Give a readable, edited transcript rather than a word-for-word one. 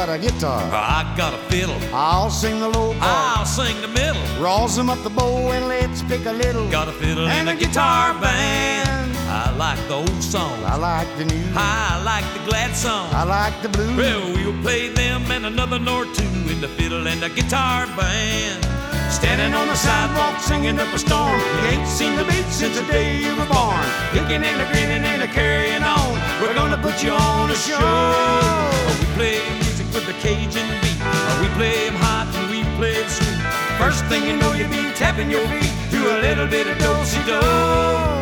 got a guitar. I got a fiddle. I'll sing the low part. I'll sing the middle. Rosin them up the bow and let's pick a little. Got a fiddle and a guitar band. I like the old songs. I like the new. I like the glad songs. I like the blue. Well, we'll play them and another nor two in the fiddle and the guitar band. Standing on the sidewalk singing up a storm. You ain't seen the beat since the day you were born. Kicking and a grinning and a carrying on. We're gonna put you on a show. We play music with the Cajun beat. We play 'em hot and we play it sweet. First thing you know, you be tapping your feet to a little bit of do-si-do.